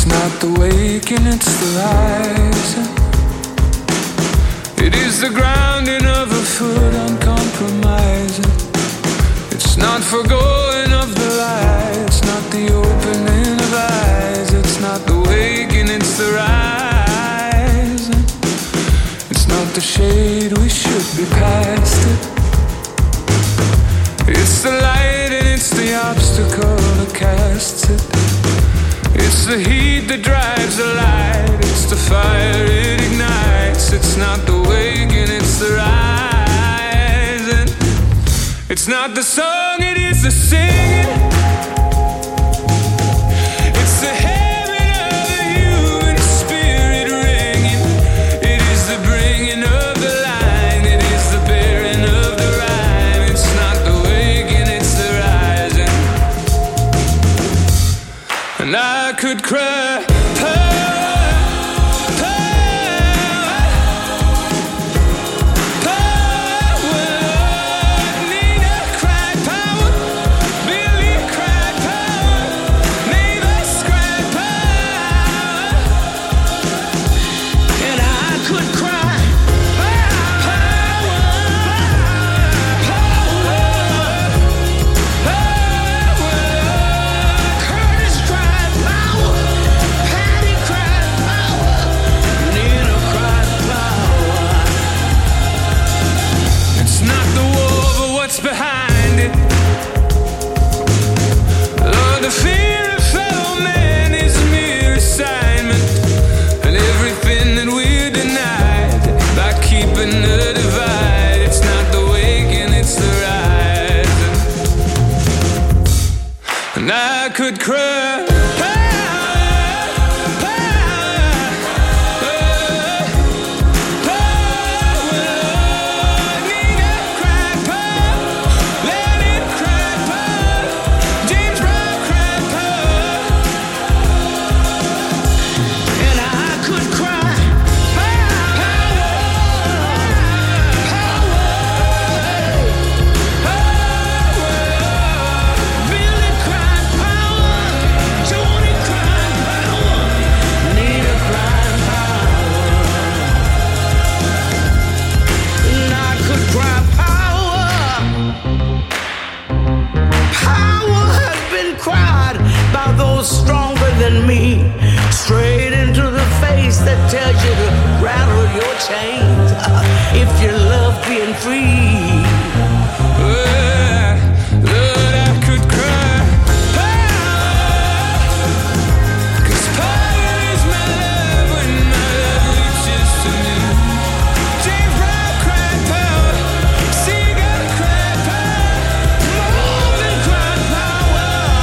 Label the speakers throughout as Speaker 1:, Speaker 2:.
Speaker 1: not the waking, it's the rising. It is the grounding of a foot uncompromising. It's not forgoing of the light, it's not the opening of eyes. It's not the waking, it's the rising. It's not the shade, we should be past it. It's the light and it's the obstacle that casts it. It's the heat that drives the light. It's the fire it ignites. It's not the waking, it's the rising. It's not the song, it is the singing. It's the heaven of the human spirit ringing. It is the bringing of the line. It is the bearing of the rhyme. It's not the waking, it's the rising. And I could cry behind it. Lord, the fear of fellow man is a mere assignment, and everything that we're denied by keeping the divide. It's not the waking, it's the rising. And I could cry.
Speaker 2: Stronger than me, straight into the face that tells you to rattle your chains if you love being free. Lord, I could cry. Cause power is my love when my love reaches to me. James Brown cried power, Seagull cried power, more than cried power.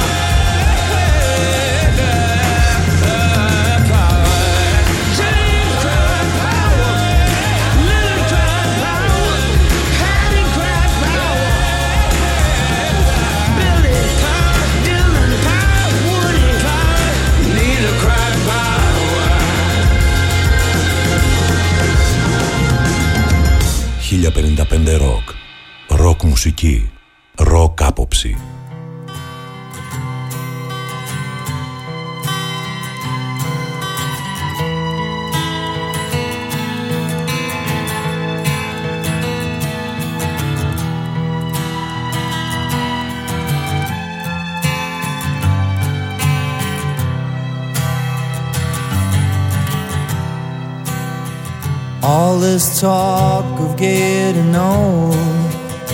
Speaker 3: ροκ, ροκ μουσική, ροκ άποψη.
Speaker 4: All this talk of getting old,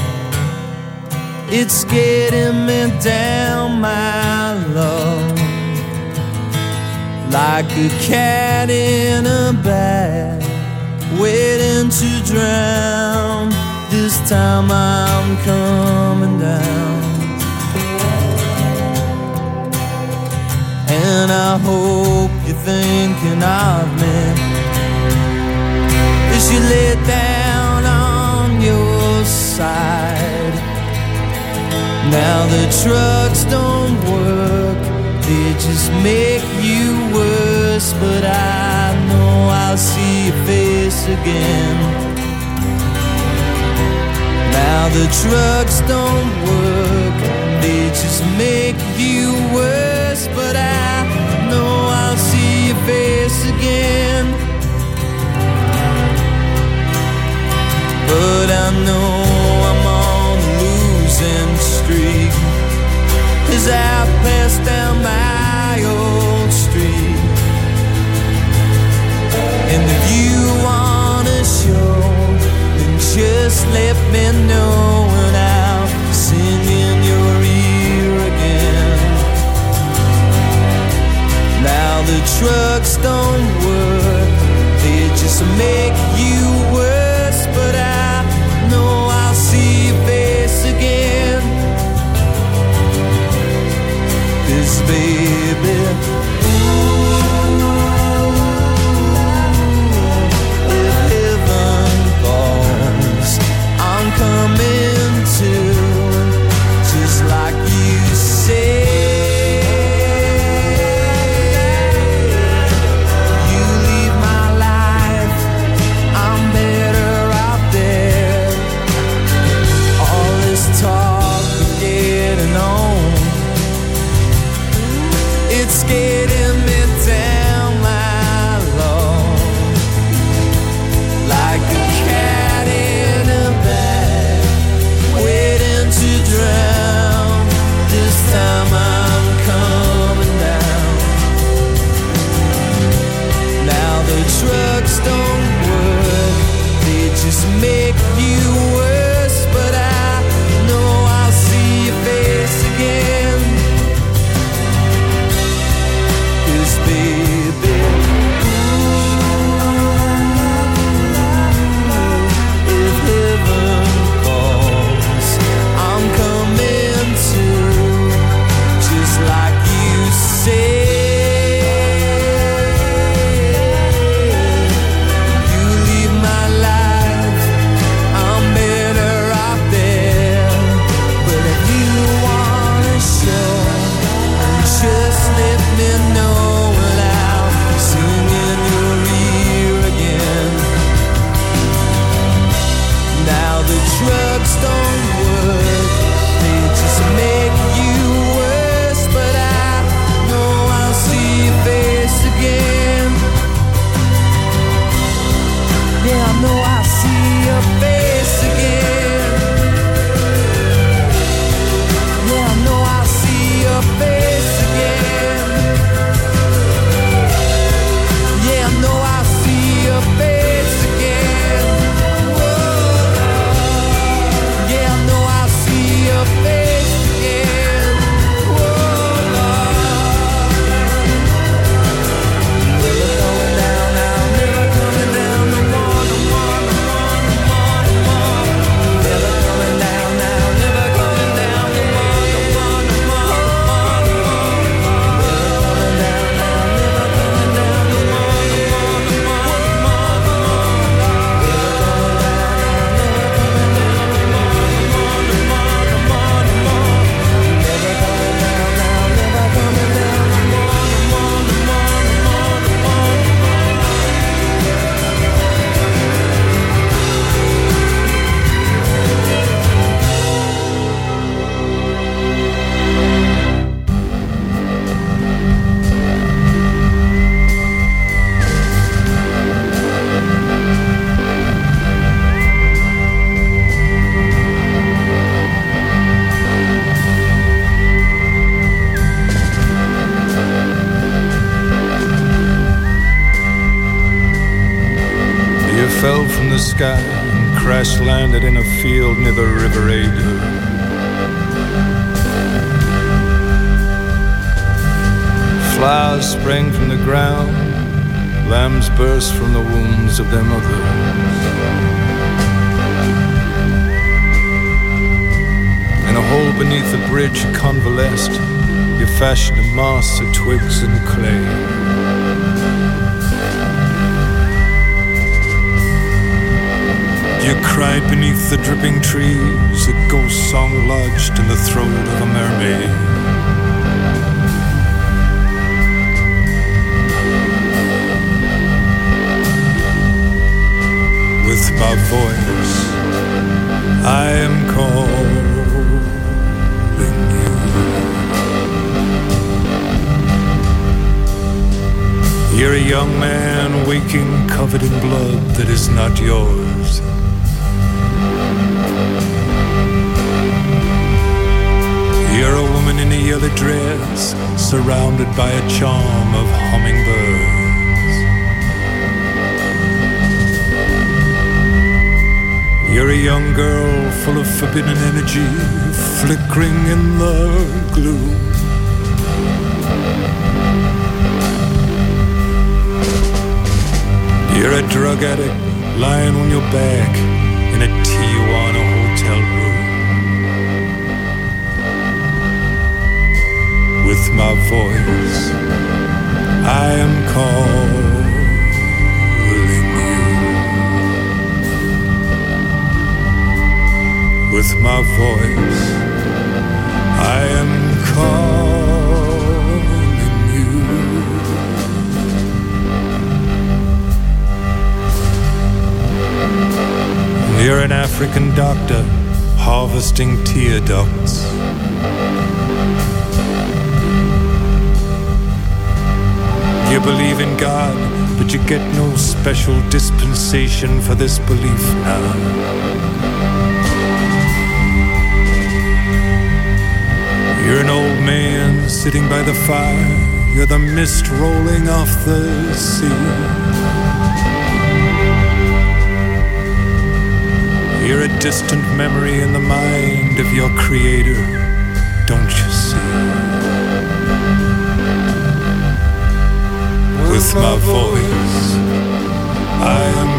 Speaker 4: it's getting me down, my love, like a cat in a bag, waiting to drown. This time I'm coming down, and I hope you're thinking of me as you lay down on your side. Now the trucks don't work, they just make you worse, but I know I'll see your face again. Now the trucks don't work, they just make you worse, but I know I'll see just let me know when I'll sing in your ear again. Now the trucks don't work, they just make you worse, but I know I'll see your face again. 'Cause baby, coming to, just like you say. You leave my life, I'm better out there. All this talk of getting on, it's getting me down my low, like a cat in a bag, waiting to drown. This time I'm coming down. Now the trucks don't work, they just make you worse, but I know I'll see your face again. 'Cause baby, if heaven calls, I'm coming to, just like you say. You leave my life, I'm better out there. But if you wanna show, just let me know when I'll sing in your ear again. Now the drugs don't work, they just make you worse, but I know I'll see your face again. Yeah, I know I'll see your face again. Yeah, I know I'll see your face again. Yeah, I know I'll see your face again. Whoa. Yeah, I know I'll see your face again. Whoa, Lord. Never going down now, never coming down no more, no more, no more, no more, no more. Never coming down now, never going down no more, no more, no more, no more, no more. Never coming down now, never coming down no more, no more, no more, no more, no more. Never coming down now, never coming down no more, no more, no more, no more, no more. Never coming down now, never coming down no more, no more, no more, no more, no more, no more.
Speaker 1: You fell from the sky and crash landed in a field near the River Ada. Flowers sprang from the ground, lambs burst from the wombs of their mothers. In a hole beneath the bridge you convalesced, you fashioned a mass of twigs and clay. You cried beneath the dripping trees, a ghost song lodged in the throat of a mermaid. With my voice, I am calling you. You're a young man waking covered in blood that is not yours. You're a woman in a yellow dress, surrounded by a charm of hummingbirds.
Speaker 5: You're a young girl full of forbidden energy, flickering in the gloom. You're a drug addict lying on your back in a Tijuana hotel room. With my voice, I am calling you. With my voice, I am calling you. You're an African doctor harvesting tear ducts. You believe in God, but you get no special dispensation for this belief now. You're an old man sitting by the fire. You're the mist rolling off the sea. You're a distant memory in the mind of your creator, don't you see? With my voice, I am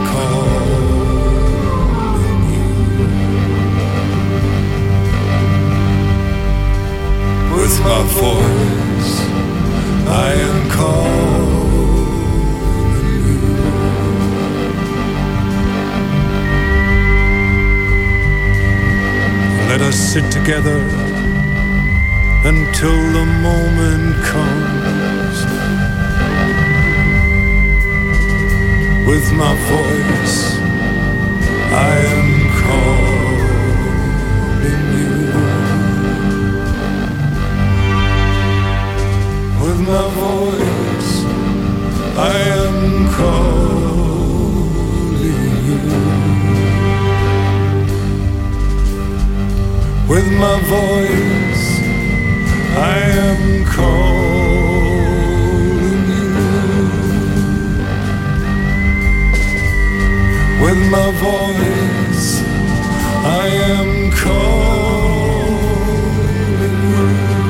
Speaker 5: calling you. With my voice, I am calling you. Let us sit together until the moment comes. With my voice, I am calling you. With my voice, I am calling you. With my voice, I am calling you. With my voice, I am calling you.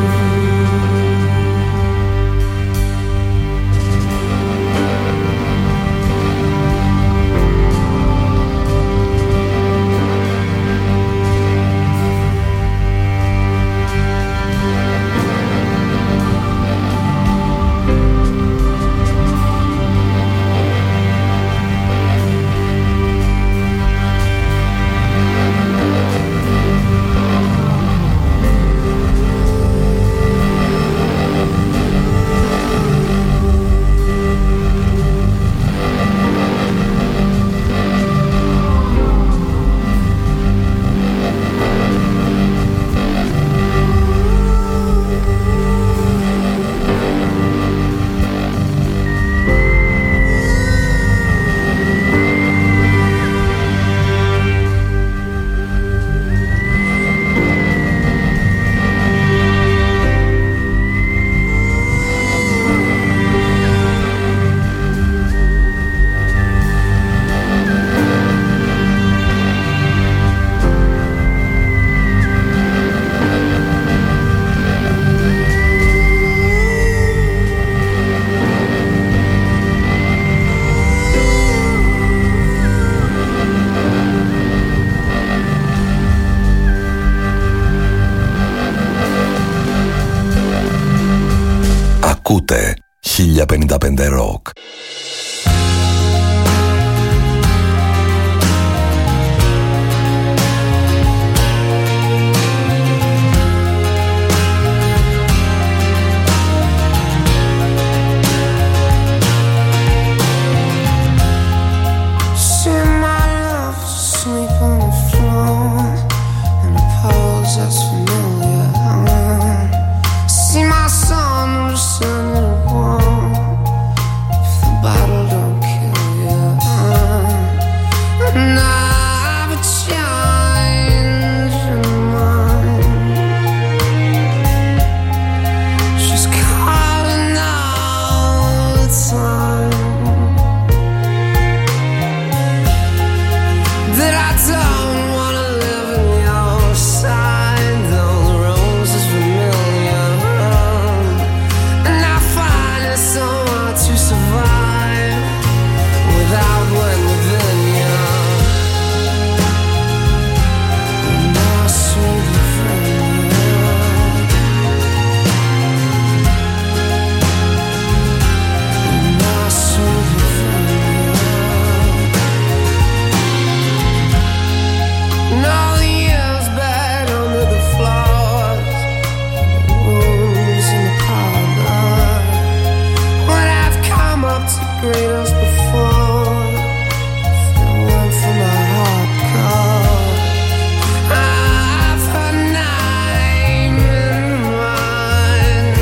Speaker 3: Ακούτε 1055 Rock.
Speaker 6: Bottom
Speaker 2: great as before. If it weren't for my heart call, I've her name in mind,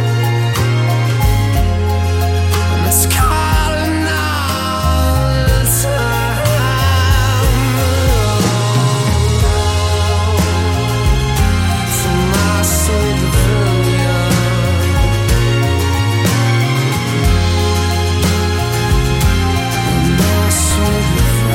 Speaker 2: and it's calling all the time. For my sweet pavilion, my sweet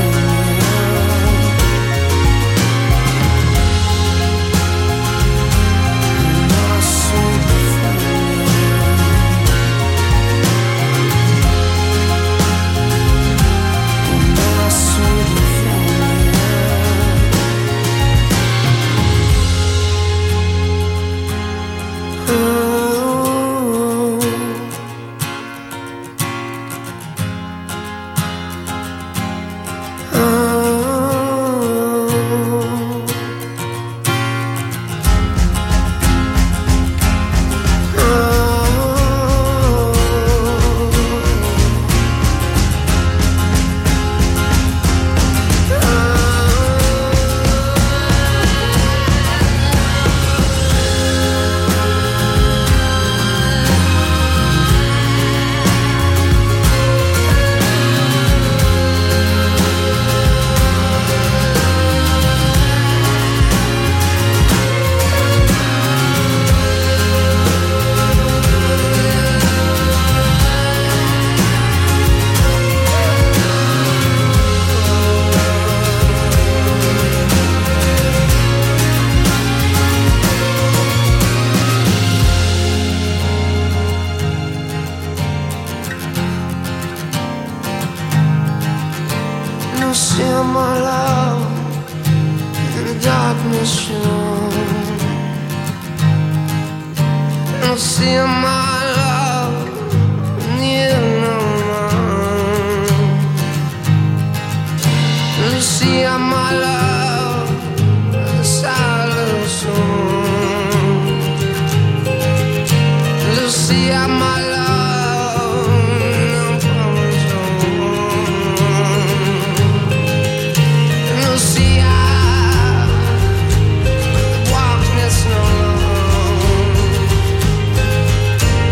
Speaker 2: no see my love in the darkness, you know. No see my love in the unknown. No see my love in the silent song. No see my love in the promise home. No see the darkness no long.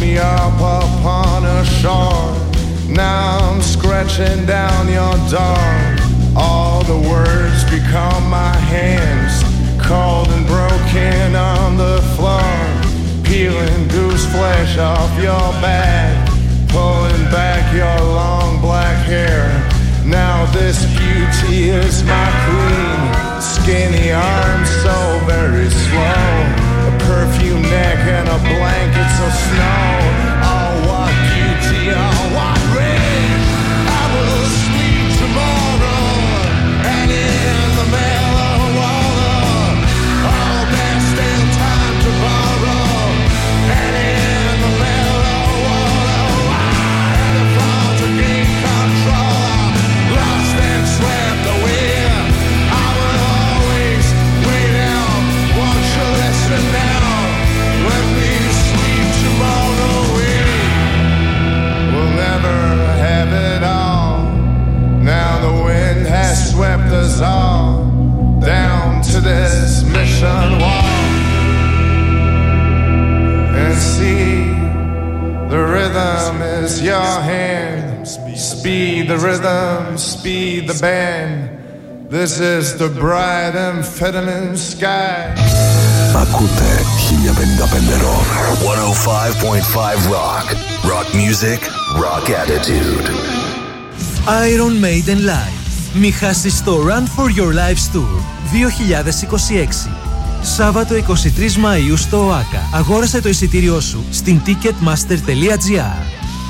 Speaker 6: me up upon a shore. Now I'm scratching down your door. All the words become my hands, cold and broken on the floor. Peeling goose flesh off your back, pulling back your long black hair. Now this beauty is my queen. Skinny arms so very slow, a perfume neck and a blanket so snow. Oh, what beauty, oh, what rain. I will sleep tomorrow, and in the mellow water, oh, there's still time to borrow. And in the mellow water, I had a fall to gain control, lost and swept away. I will always wait out, won't you listen now? Let me sleep tomorrow. We'll never have it all. Now the wind has swept us all down to this mission wall. And see, the rhythm is your hand. Speed the rhythm, speed the band. This is the bright amphetamine sky.
Speaker 3: Ακούτε 1055 Rock.
Speaker 7: 105.5 Rock. Rock music, rock attitude.
Speaker 8: Iron Maiden Live. Μη χάσεις το Run for Your Lives Tour 2026. Σάββατο 23 Μαΐου στο ΟΑΚΑ. Αγόρασε το εισιτήριό σου στην ticketmaster.gr.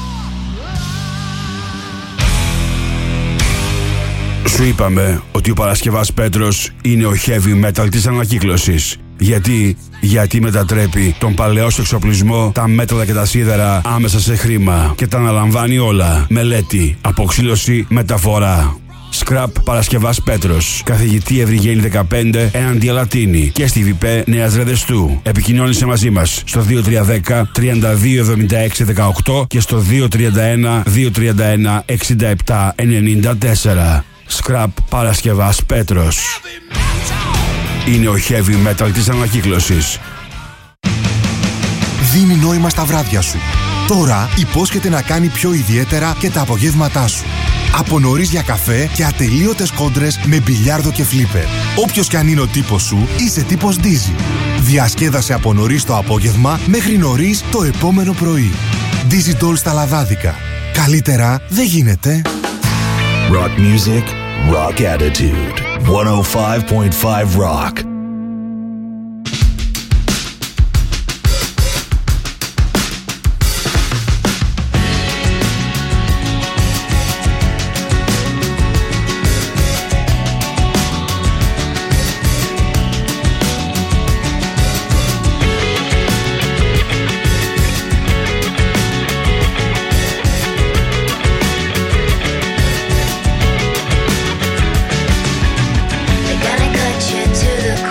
Speaker 9: Σου είπαμε ότι ο Παρασκευάς Πέτρος είναι ο heavy metal της ανακύκλωσης. Γιατί μετατρέπει τον παλαιό σου εξοπλισμό, τα μέταλλα και τα σίδερα άμεσα σε χρήμα και τα αναλαμβάνει όλα. Μελέτη, αποξήλωση, μεταφορά. Scrap Παρασκευάς Πέτρος. Καθηγητή Ευρυγένη 15 έναντι Αλατίνη και στη ΒΠ Νέας Ρεδεστού. Επικοινώνησε μαζί μας στο 2310 3276 18 και στο 231 231 67 94. Scrap Παρασκευάς Πέτρος. Είναι ο heavy metal της ανακύκλωσης.
Speaker 10: Δίνει νόημα στα βράδια σου. Τώρα υπόσχεται να κάνει πιο ιδιαίτερα και τα απογεύματά σου. Από νωρίς για καφέ και ατελείωτες κόντρες με μπιλιάρδο και φλίπερ. Όποιος κι αν είναι ο τύπος σου, είσαι τύπος Dizzy. Διασκέδασε από νωρίς το απόγευμα μέχρι νωρίς το επόμενο πρωί. Dizzy Doll στα λαδάδικα. Καλύτερα δεν γίνεται.
Speaker 7: Rock music, rock attitude. 105.5 Rock.
Speaker 11: They're gonna cut you to the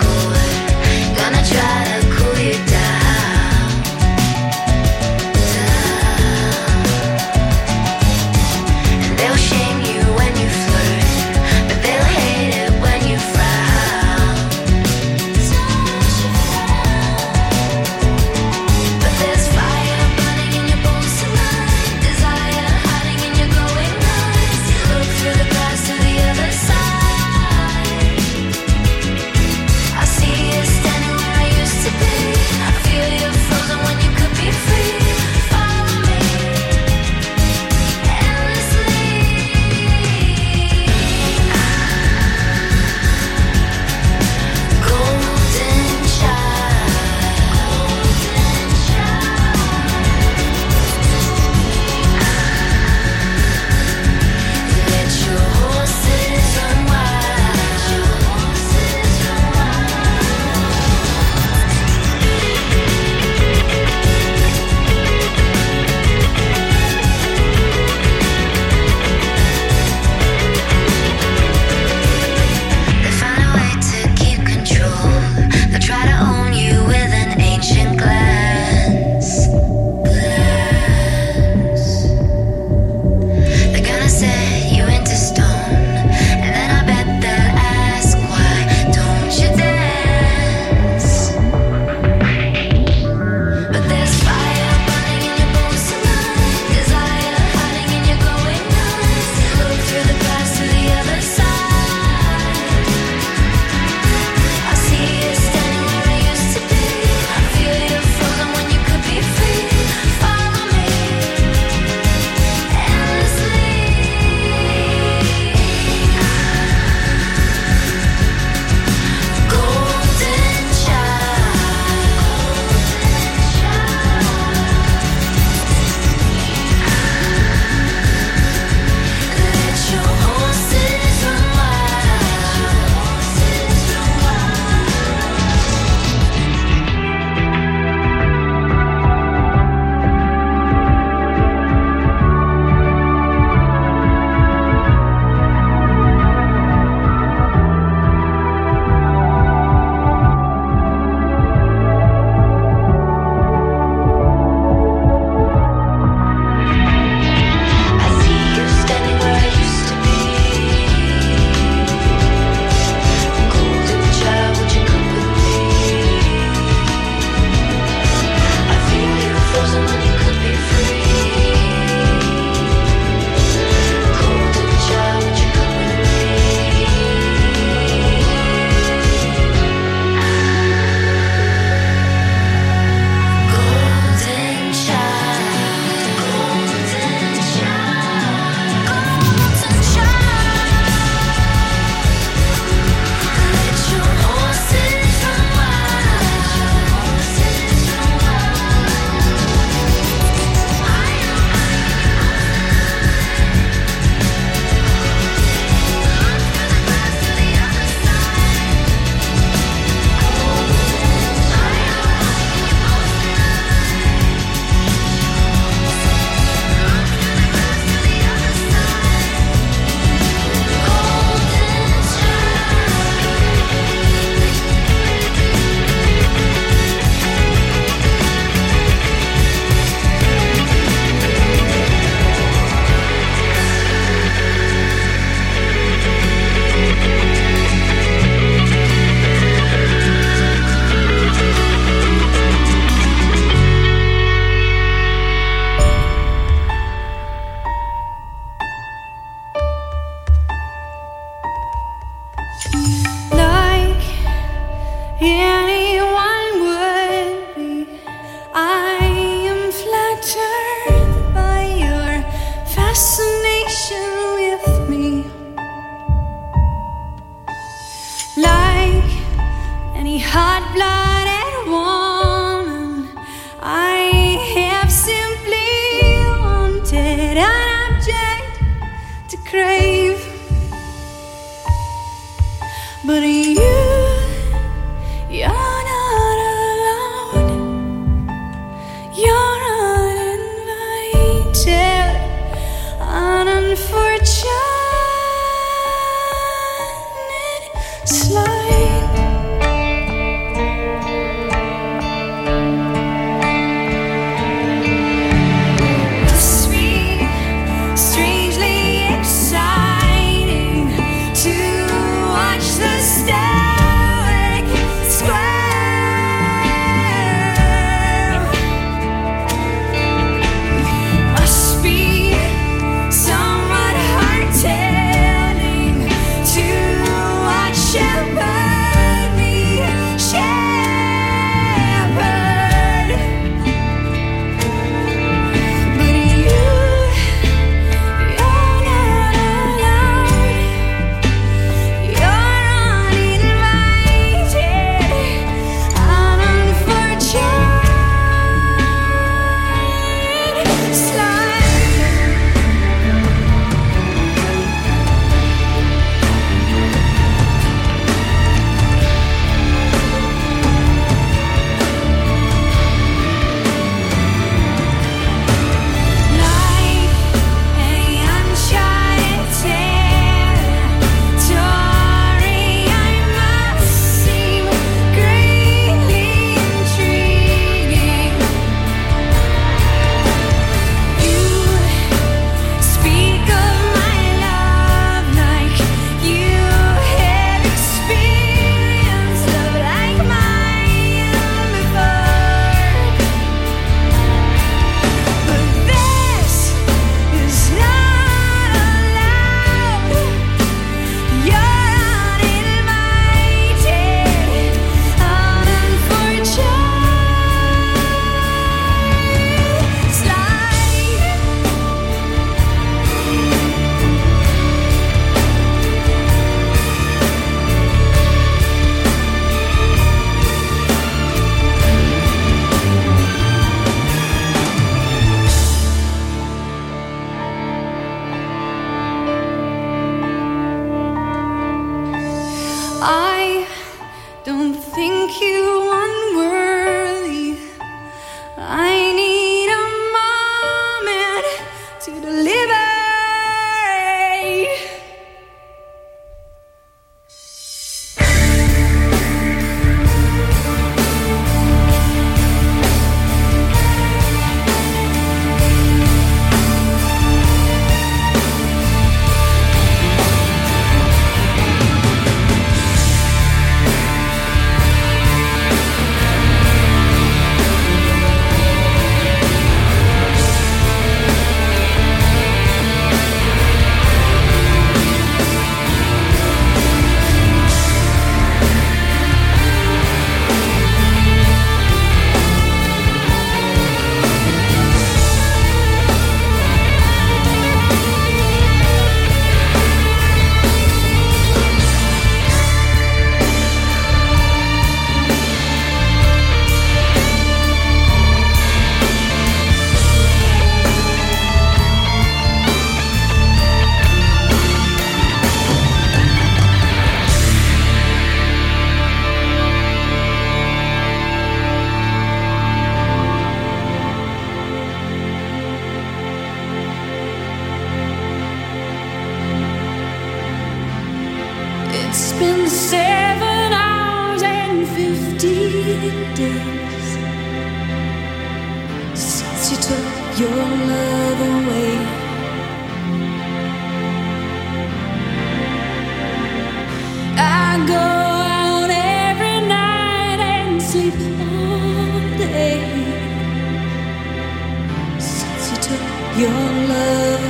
Speaker 11: your love.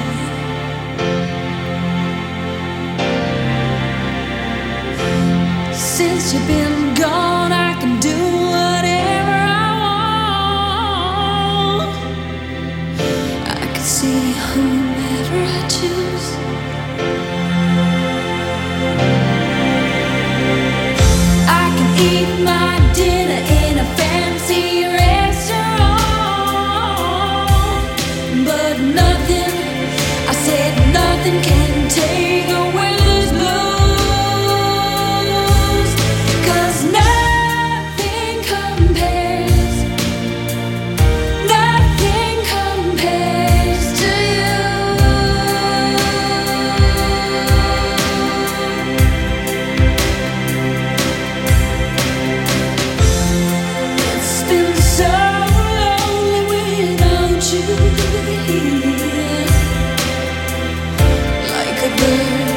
Speaker 11: Since you've been gone, I can do whatever I want. I can see whomever I choose. I can eat my dinner in a fancy restaurant, but nothing, I said nothing can take away this blues, 'cause nothing compares to you. It's been so lonely without you here, like a bird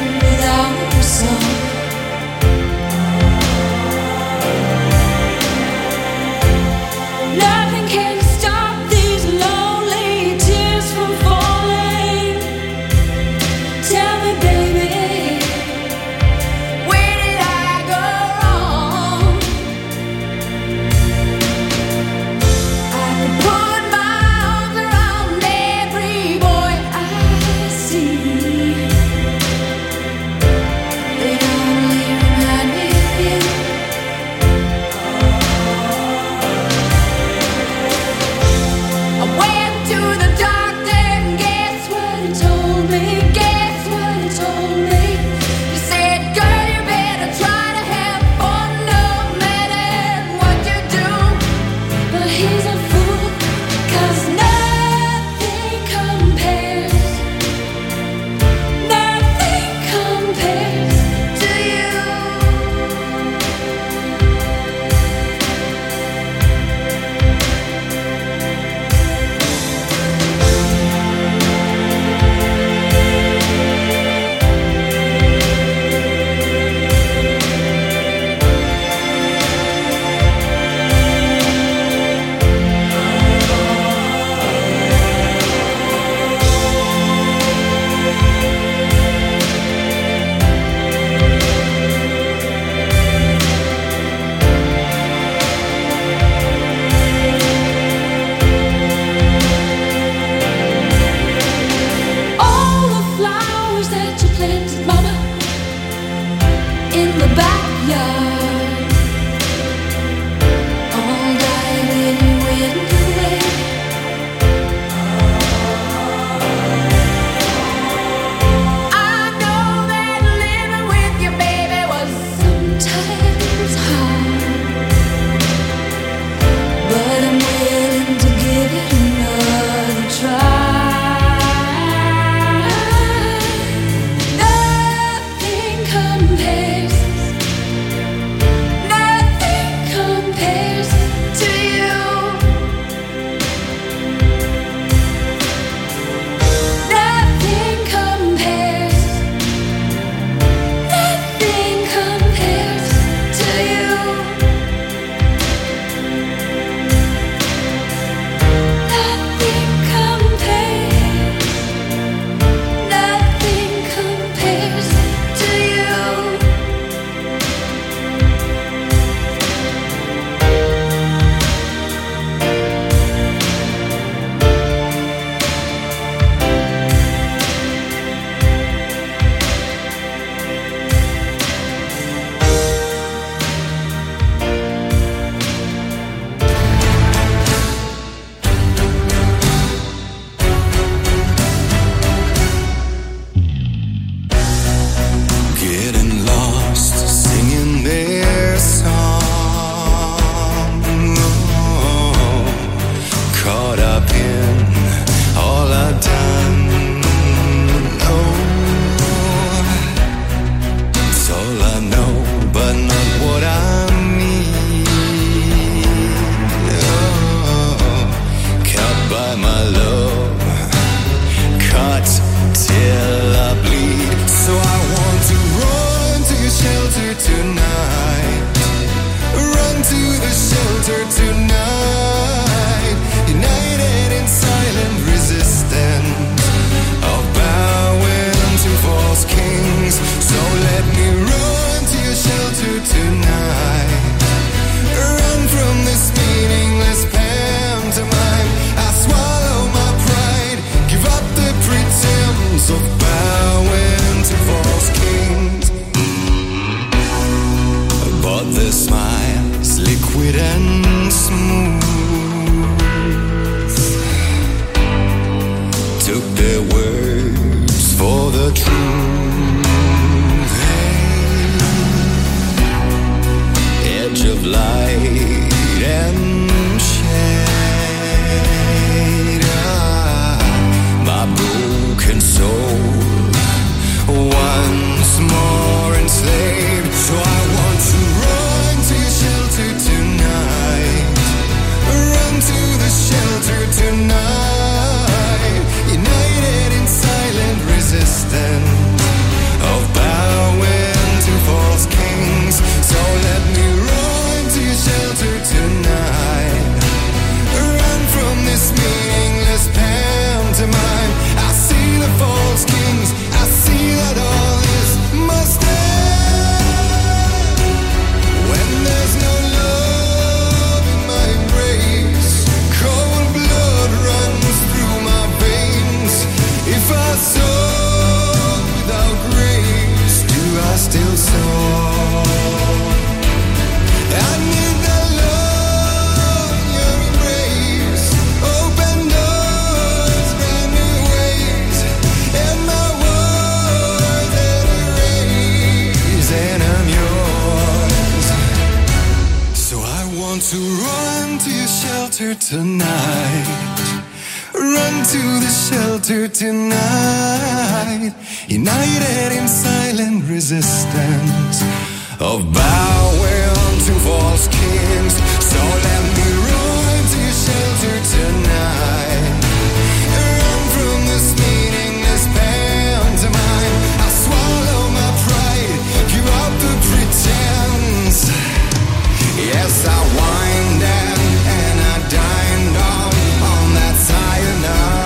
Speaker 12: tonight. Run to the shelter tonight. United in silent resistance of bowing to false kings. So let me run to your shelter tonight. Run from this meaningless pantomime. I swallow my pride, give up the pretense. Yes, I wind down and I dined on that cyanide.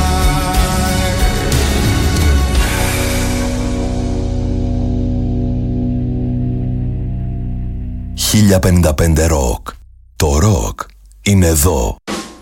Speaker 3: 1055 Rock. Το ροκ είναι εδώ.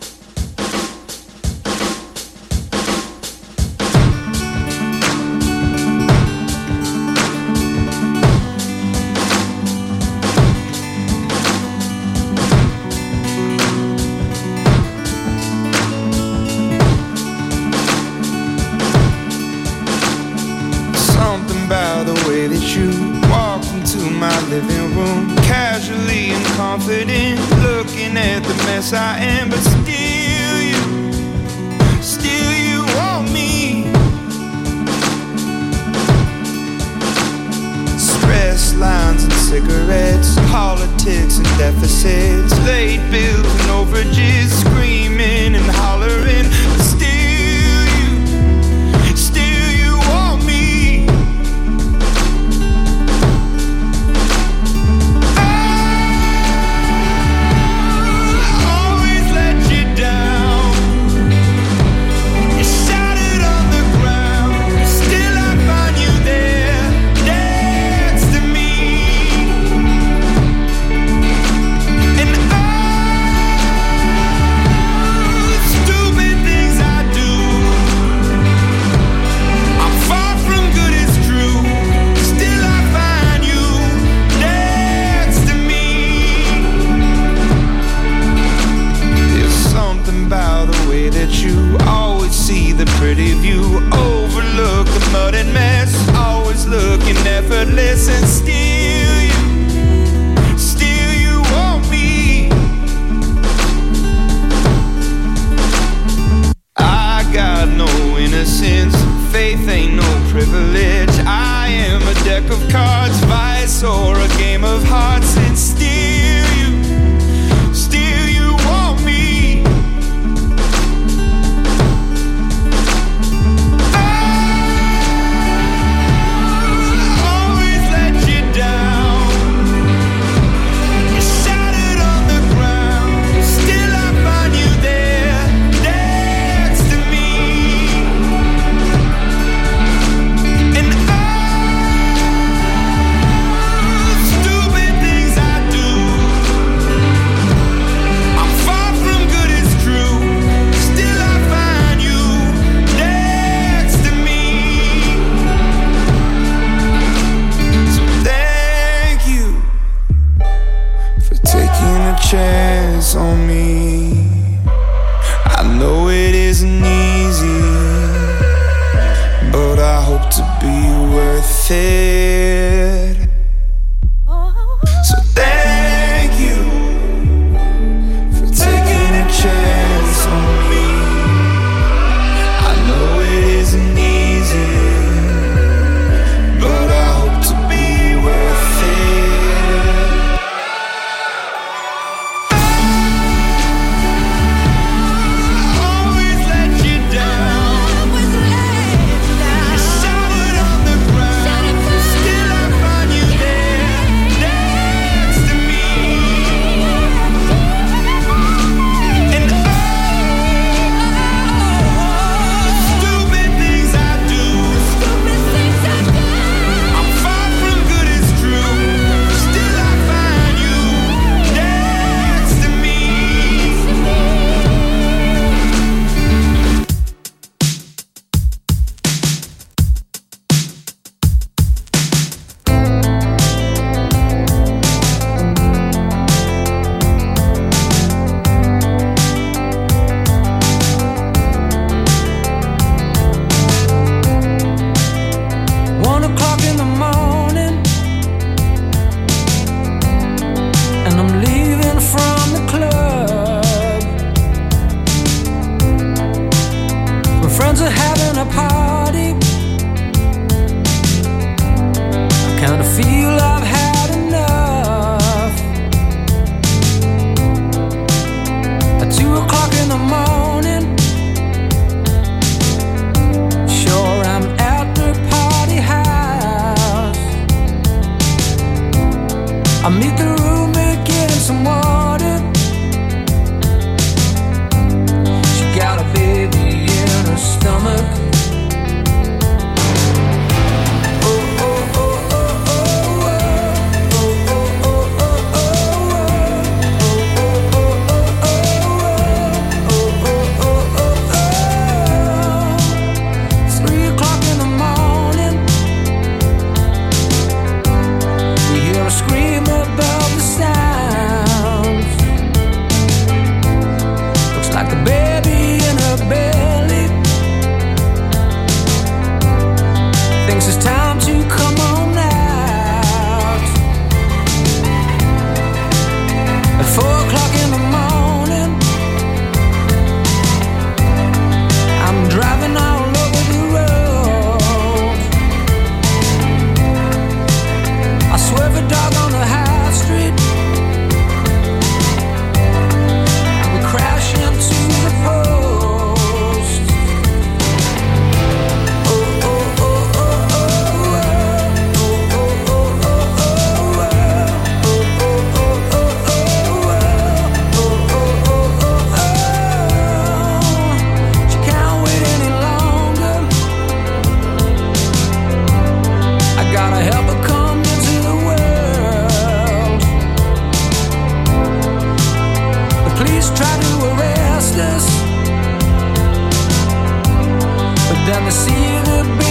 Speaker 6: Something about the way that you walked into my living room, casually and confident, looking at the mess I am, but still you want me. Stress lines and cigarettes, politics and deficits, late bills and overages, screaming and hollering, but still you want me. The pretty view, overlook the mud and mess, always looking effortless, and still you want me. I got no innocence, faith ain't no privilege. I am a deck of cards, vice or a game of hearts, and still you want me. Chance on me. I know it isn't easy, but I hope to be worth it. So thank you for taking a chance on me. I know it isn't easy, but I hope to be worth it.
Speaker 2: wanna see the